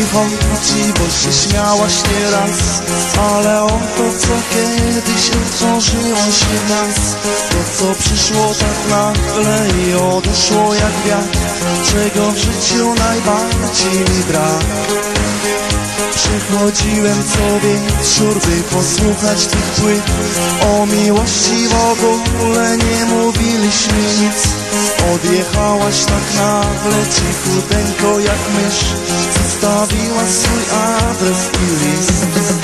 chodzi, bo się śmiałaś nieraz, ale o to, co kiedyś utworzyło się w nas, to co przyszło tak nagle i odeszło jak wiatr, czego w życiu najbardziej mi brak. Przychodziłem co wieczór, by posłuchać tych płyt. O miłości w ogóle nie mówiliśmy nic. Odjechałaś tak nagle, cichuteńko jak mysz, zostawiła swój adres i list.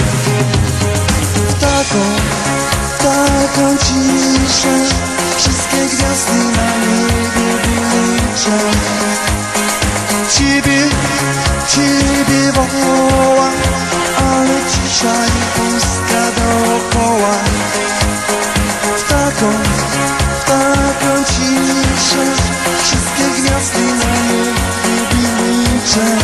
W taką ciszę wszystkie gwiazdy na niebie wyliczę. Ciebie woła, ale cisza i pustka dookoła. W taką ciszę wszystkie gwiazdy na niebie liczę.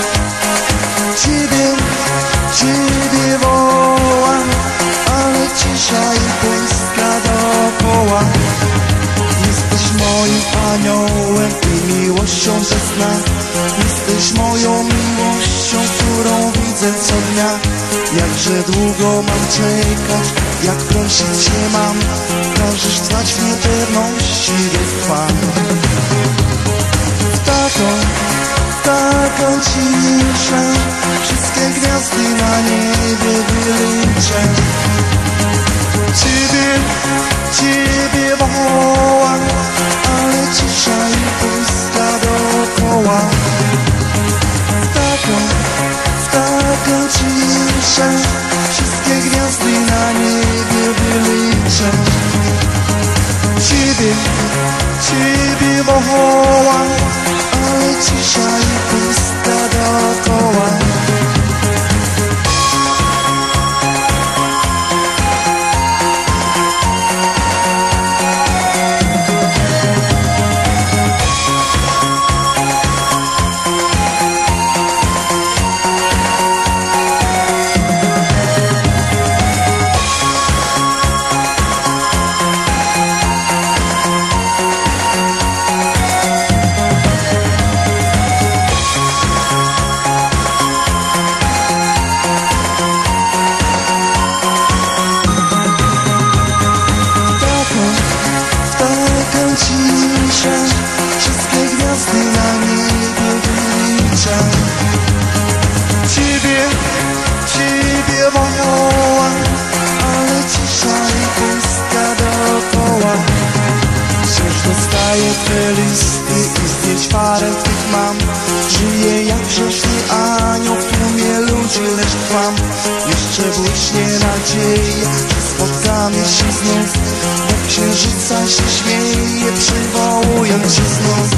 Ciebie woła, ale cisza i pustka dookoła. Jesteś moim aniołem i miłością bez dna. Jesteś moją miłością, którą widzę co dnia. Jakże długo mam czekać, jak prosić cię mam. Każesz trwać w niepewności wytrwam. W taką ciszę wszystkie gwiazdy na niebie wyliczę. Ciebie woła, ale cisza i pustka dookoła. W taką ciszę wszystkie gwiazdy na niebie wyliczę. Ciebie woła, ale cisza i pustka dookoła. Wszystkie gwiazdy na niebie wyliczę. Ciebie woła, ale cisza i pustka dookoła. Wciąż dostaję te listy i zdjęć parę twych mam. Żyję jak grzeszny anioł w tłumie ludzi, lecz trwam. Jeszcze błyśnie nadzieja, że spotkamy się znów. Do księżyca się śmieje, przywołuję cię znów.